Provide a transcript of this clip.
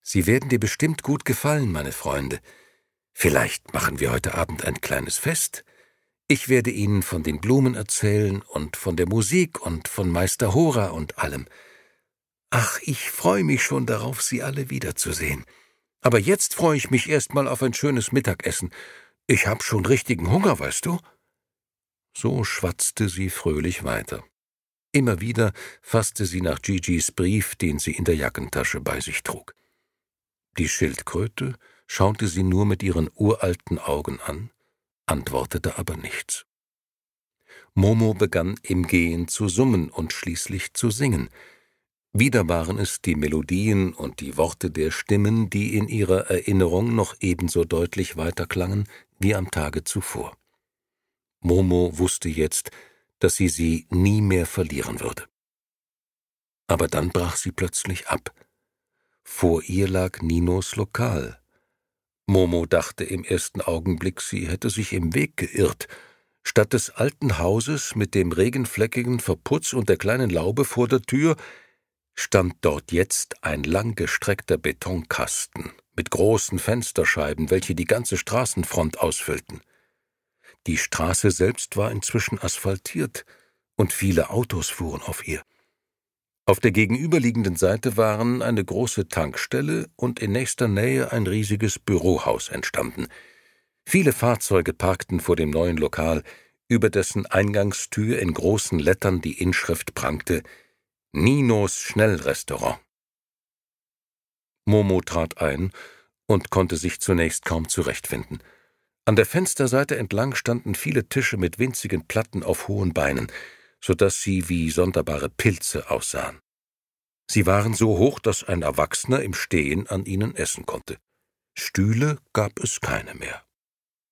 Sie werden dir bestimmt gut gefallen, meine Freunde. Vielleicht machen wir heute Abend ein kleines Fest. Ich werde Ihnen von den Blumen erzählen und von der Musik und von Meister Hora und allem. Ach, ich freue mich schon darauf, Sie alle wiederzusehen. Aber jetzt freue ich mich erst mal auf ein schönes Mittagessen. Ich hab schon richtigen Hunger, weißt du?« So schwatzte sie fröhlich weiter. Immer wieder fasste sie nach Gigi's Brief, den sie in der Jackentasche bei sich trug. Die Schildkröte schaute sie nur mit ihren uralten Augen an, antwortete aber nichts. Momo begann im Gehen zu summen und schließlich zu singen. Wieder waren es die Melodien und die Worte der Stimmen, die in ihrer Erinnerung noch ebenso deutlich weiterklangen wie am Tage zuvor. Momo wusste jetzt, dass sie nie mehr verlieren würde. Aber dann brach sie plötzlich ab. Vor ihr lag Ninos Lokal. Momo dachte im ersten Augenblick, sie hätte sich im Weg geirrt. Statt des alten Hauses mit dem regenfleckigen Verputz und der kleinen Laube vor der Tür stand dort jetzt ein langgestreckter Betonkasten mit großen Fensterscheiben, welche die ganze Straßenfront ausfüllten. Die Straße selbst war inzwischen asphaltiert, und viele Autos fuhren auf ihr. Auf der gegenüberliegenden Seite waren eine große Tankstelle und in nächster Nähe ein riesiges Bürohaus entstanden. Viele Fahrzeuge parkten vor dem neuen Lokal, über dessen Eingangstür in großen Lettern die Inschrift prangte: »Ninos Schnellrestaurant«. Momo trat ein und konnte sich zunächst kaum zurechtfinden. An der Fensterseite entlang standen viele Tische mit winzigen Platten auf hohen Beinen, so dass sie wie sonderbare Pilze aussahen. Sie waren so hoch, dass ein Erwachsener im Stehen an ihnen essen konnte. Stühle gab es keine mehr.